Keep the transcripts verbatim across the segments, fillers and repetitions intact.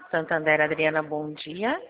Santander, Adriana, bom dia.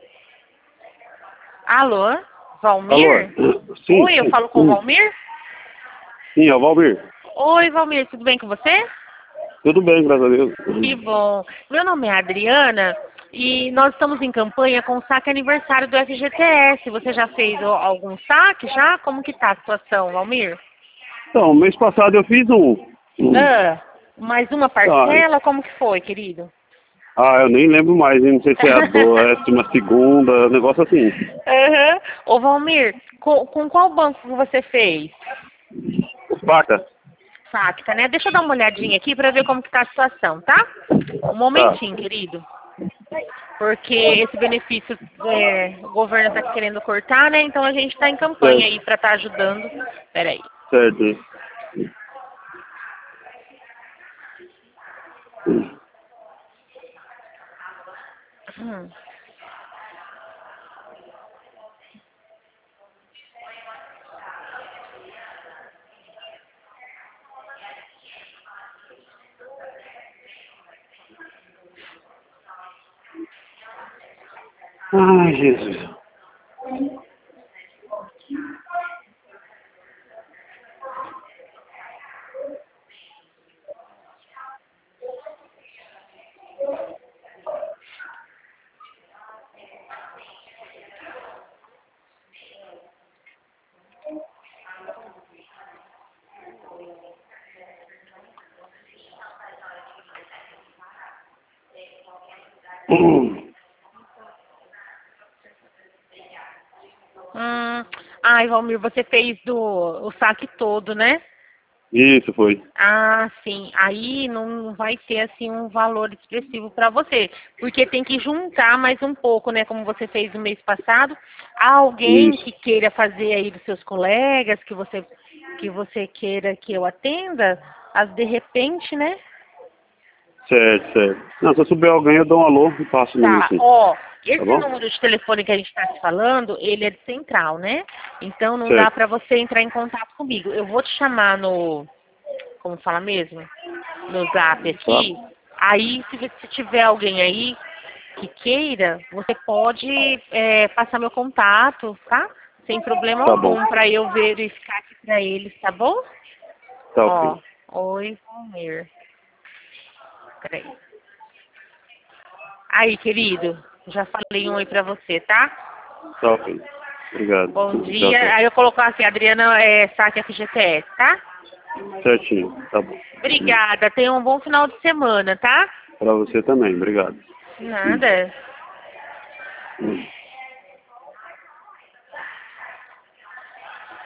Alô, Valmir? Alô? Sim, Oi, eu sim, falo com o sim. Valmir? Sim, é o Valmir. Oi, Valmir, tudo bem com você? Tudo bem, graças a Deus. Que bom. Meu nome é Adriana e nós estamos em campanha com o saque aniversário do F G T S. Você já fez o- algum saque já? Como que tá a situação, Valmir? Então, mês passado eu fiz um. um. Ah, mais uma Ah, parcela? Como que foi, querido? ah, eu nem lembro mais, hein? Não sei se é a décima segunda, um negócio assim. Aham. Ô, Valmir, com, com qual banco que você fez? Vaca? Facta, né? Deixa eu dar uma olhadinha aqui para ver como que tá a situação, tá? Um Tá, momentinho, querido. Porque esse benefício é, o governo está querendo cortar, né? Então a gente está em campanha aí certo, para estar ajudando. Peraí. certo. Hum. Ai, Jesus. Hum. Hum. Ai, Valmir, você fez do, o saque todo, né? Isso foi. Ah, sim. Aí não vai ter assim um valor expressivo para você, porque tem que juntar mais um pouco, né? Como você fez no mês passado. Há alguém Isso. que queira fazer aí dos seus colegas, que você que você queira que eu atenda, as de repente, né? Certo, certo. Não, se eu souber alguém, eu dou um alô e passo o número Tá, sim. ó, Tá esse bom? número de telefone que a gente está te falando, ele é de central, né? Então não dá Certo. para você entrar em contato comigo. Eu vou te chamar no, como fala mesmo? No zap Tá? aqui. Aí, se você tiver alguém aí que queira, você pode é, passar meu contato, tá? Sem problema Tá bom. algum, para eu verificar aqui para eles, tá bom? Tá Ó, ok. oi, Valmir. Peraí. Aí, querido, já falei um oi pra você, tá? Tá ok. Obrigado. Bom Tchau, dia. tchau. Aí eu coloco assim, Adriana é saque F G T S, tá? Certinho. Tá bom. Obrigada. Tenha um bom final de semana, tá? Pra você também. Obrigado. Nada. Hum.